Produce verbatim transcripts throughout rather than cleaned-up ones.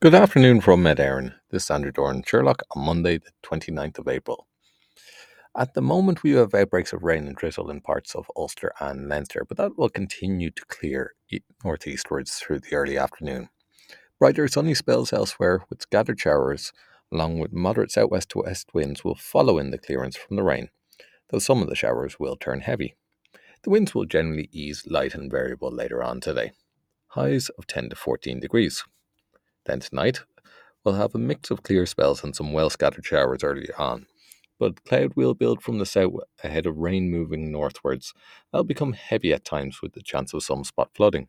Good afternoon from Med Erin. This is Andrew Doran Sherlock on Monday, the twenty-ninth of April. At the moment, we have outbreaks of rain and drizzle in parts of Ulster and Leinster, but that will continue to clear e- northeastwards through the early afternoon. Brighter sunny spells elsewhere with scattered showers, along with moderate southwest to west winds, will follow in the clearance from the rain, though some of the showers will turn heavy. The winds will generally ease light and variable later on today. Highs of ten to fourteen degrees. Then tonight, we'll have a mix of clear spells and some well scattered showers early on, but cloud will build from the south ahead of rain moving northwards. That'll become heavy at times with the chance of some spot flooding.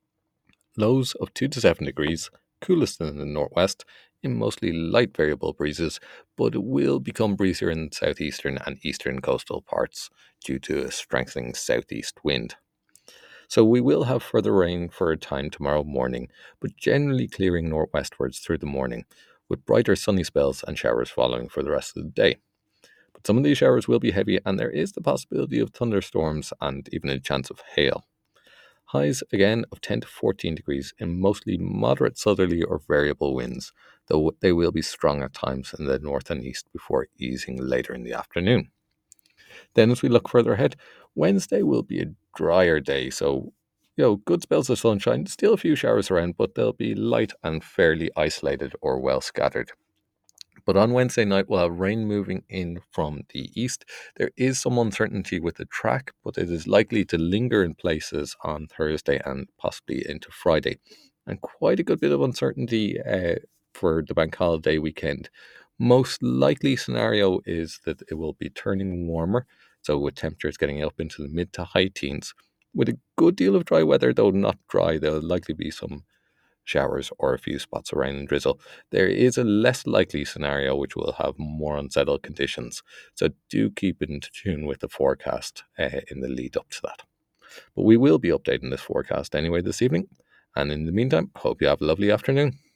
Lows of two to seven degrees, coolest in the northwest, in mostly light variable breezes, but it will become breezier in southeastern and eastern coastal parts due to a strengthening southeast wind. So we will have further rain for a time tomorrow morning, but generally clearing northwestwards through the morning, with brighter sunny spells and showers following for the rest of the day. But some of these showers will be heavy, and there is the possibility of thunderstorms and even a chance of hail. Highs again of ten to fourteen degrees in mostly moderate southerly or variable winds, though they will be strong at times in the north and east before easing later in the afternoon. Then, as we look further ahead, Wednesday will be a drier day, so you know, good spells of sunshine, still a few showers around, but they'll be light and fairly isolated or well scattered. But on Wednesday night, we'll have rain moving in from the east. There is some uncertainty with the track, but it is likely to linger in places on Thursday and possibly into Friday. And quite a good bit of uncertainty uh, for the bank holiday weekend. Most likely scenario is that it will be turning warmer, so with temperatures getting up into the mid to high teens. With a good deal of dry weather, though not dry, there'll likely be some showers or a few spots of rain and drizzle. There is a less likely scenario which will have more unsettled conditions, so do keep in tune with the forecast uh, in the lead up to that. But we will be updating this forecast anyway this evening, and in the meantime, hope you have a lovely afternoon.